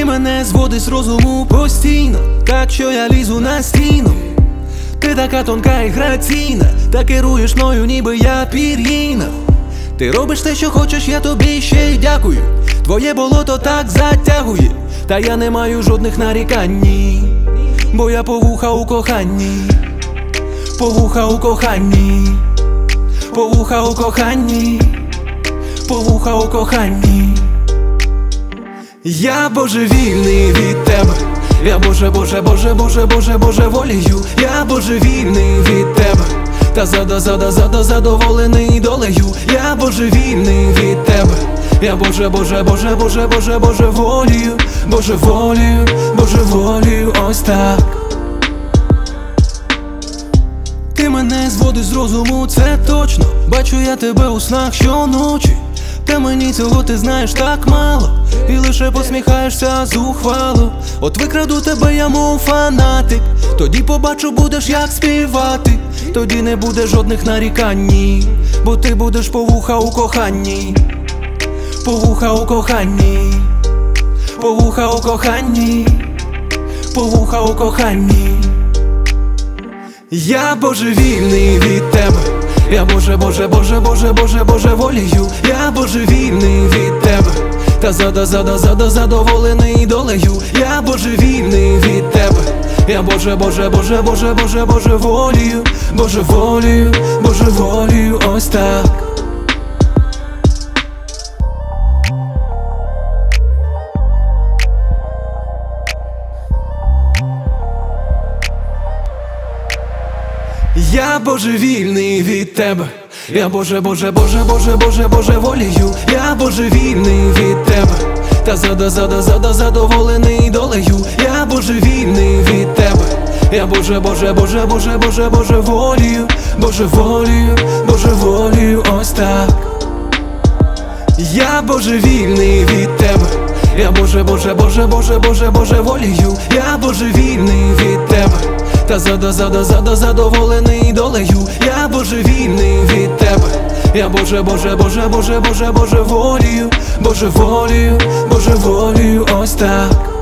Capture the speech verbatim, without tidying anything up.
мене зводиш з розуму постійно, так що я лізу на стіну. Ти така тонка і граційна, та керуєш мною, ніби я пір'їна. Ти робиш те, що хочеш, я тобі ще й дякую. Твоє болото так затягує, та я не маю жодних нарікань, бо я по вуха у коханні, по вуха у коханні, по вуха у коханні, по вуха у коханні. Я божевільний від тебе, я боже, боже, боже, боже, боже, божеволію. Я божевільний від тебе, та зада, зада, зада, задоволений долею. Я божевільний від тебе, я боже, боже, боже, боже, боже, божеволію, божеволію, божеволію, ось так. Ти мене зводиш з розуму, це точно. Бачу я тебе у снах щоночі. Та мені цього ти знаєш так мало, і лише посміхаєшся зухвало. От викраду тебе я, мов фанатик, тоді побачу, будеш як співати. Тоді не буде жодних нарікань, бо ти будеш по вуха у коханні, по вуха у коханні, по вуха у коханні, по вуха у коханні. Я божевільний від тебе, я боже, боже, боже, боже, боже, божеволію. Я божевільний від тебе, та зада, зада, зада, задоволений долею. Я божевільний від тебе, я боже, боже, боже, боже, боже, божеволію, божеволію, божеволію, ось так. Я божевільний від тебе, я боже, боже, боже, боже, боже, божеволію. Я божевільний від тебе, та зада, зада, зада, задоволений долею. Я божевільний від тебе, я боже, боже, боже, боже, боже, божеволію, божеволію, божеволію, ось так. Я божевільний від тебе, я боже, боже, боже, боже, боже, божеволію. Я божевільний від тебе, та зада, зада, зада, задоволений долею. Я божевільний від тебе, я боже, боже, боже, боже, боже, божеволію, божеволію, божеволію, ось так.